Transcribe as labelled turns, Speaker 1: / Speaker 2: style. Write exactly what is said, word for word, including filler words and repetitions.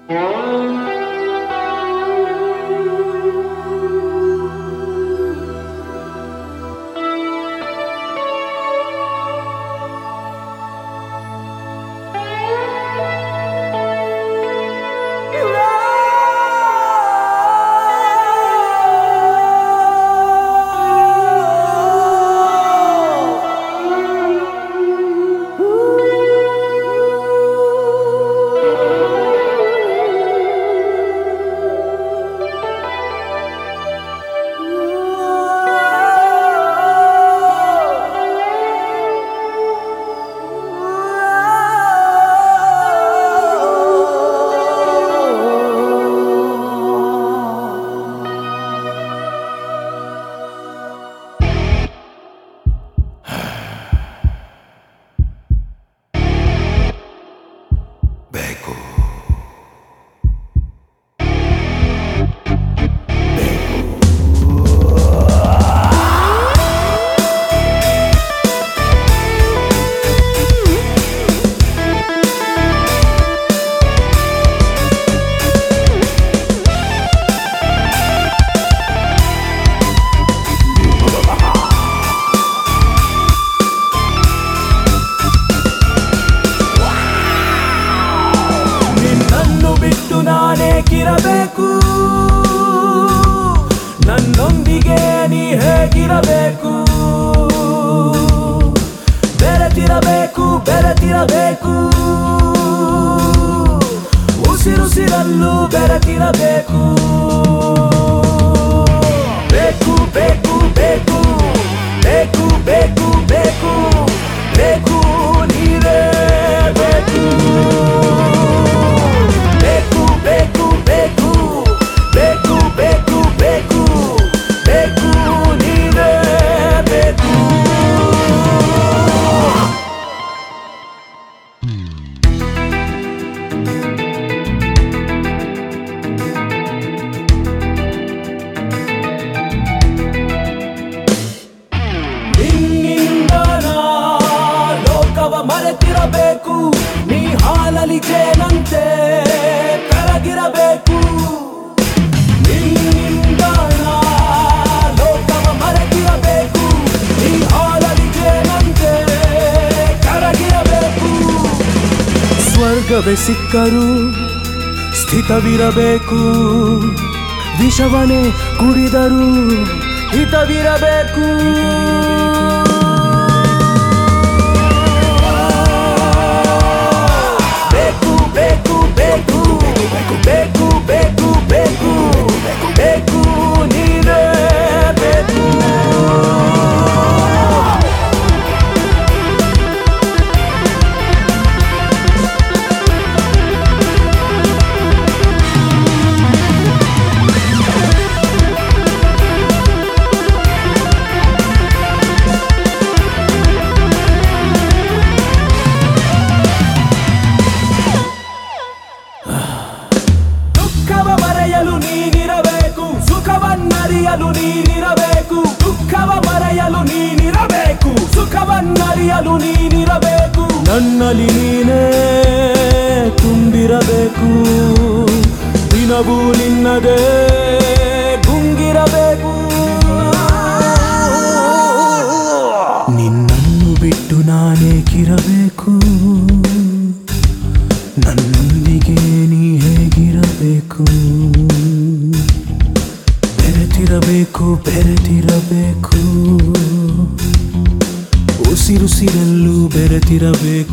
Speaker 1: ಬೇಕು ನನ್ನೊಂದಿಗೆ ನೀ ಹೇಗಿರಬೇಕು ಬೆರೆತಿರಬೇಕು ಬೆರೆತಿರಬೇಕು ಉಸಿರುಸಿರಲ್ಲೂ ಬೆರೆತಿರಬೇಕು ಬೇಕು ಬೇಕು ಬೇಕು ಬೇಕು ಬೇಕು ಬೇಕು ಬೇಕು ನೀರೇ ಬೇಕು ಬೇಕು ಬೇಕು ಬೇಕು ಬೇಕು ಬೇಕು ಬೇಕು ಬೇಕು ನೀರೇ ಬೇಕು ಮರೆತಿರಬೇಕು ನೀ ಹಾಲಲಿ ಜೇನಂತೆ ಕರಗಿರಬೇಕು ನಿನ್ನಿಂದ ಲೋಕವ ಮರೆತಿರಬೇಕು ನೀ ಹಾಲಲಿ ಜೇನಂತೆ ಕರಗಿರಬೇಕು ಸ್ವರ್ಗವೇ ಸಿಕ್ಕರೂ ಸ್ಥಿತವಿರಬೇಕು ವಿಷವನೇ ಕುಡಿದರೂ ಹಿತವಿರಬೇಕು ಬೇಕು ಬೇಕು ಬೇಕು ಬೇಕು ಬೇಕು ಬೇಕು ನೀರೇ ಬೇಕು ನೀನಿರಬೇಕು ಸುಖವನ್ನರಿಯಲು ನೀನಿರಬೇಕು ದುಃಖವ ಮರೆಯಲು ನೀನಿರಬೇಕು ಸುಖವನ್ನರಿಯಲು ನೀನಿರಬೇಕು ನನ್ನಲ್ಲಿ ನೀನೇ ತುಂಬಿರಬೇಕು ದಿನವೂ ನಿನ್ನದೇ ಗುಂಗಿರಬೇಕು ನಿನ್ನನ್ನು ಬಿಟ್ಟು ನಾನೇಕಿರಬೇಕು ನನ್ನೊಂದಿಗೆ ನೀ ಹೇಗಿರಬೇಕು ಬೆರೆತಿರಬೇಕು ಬೆರೆತಿರಬೇಕು ಉಸಿರುಸಿರಲ್ಲೂ ಬೆರೆತಿರಬೇಕು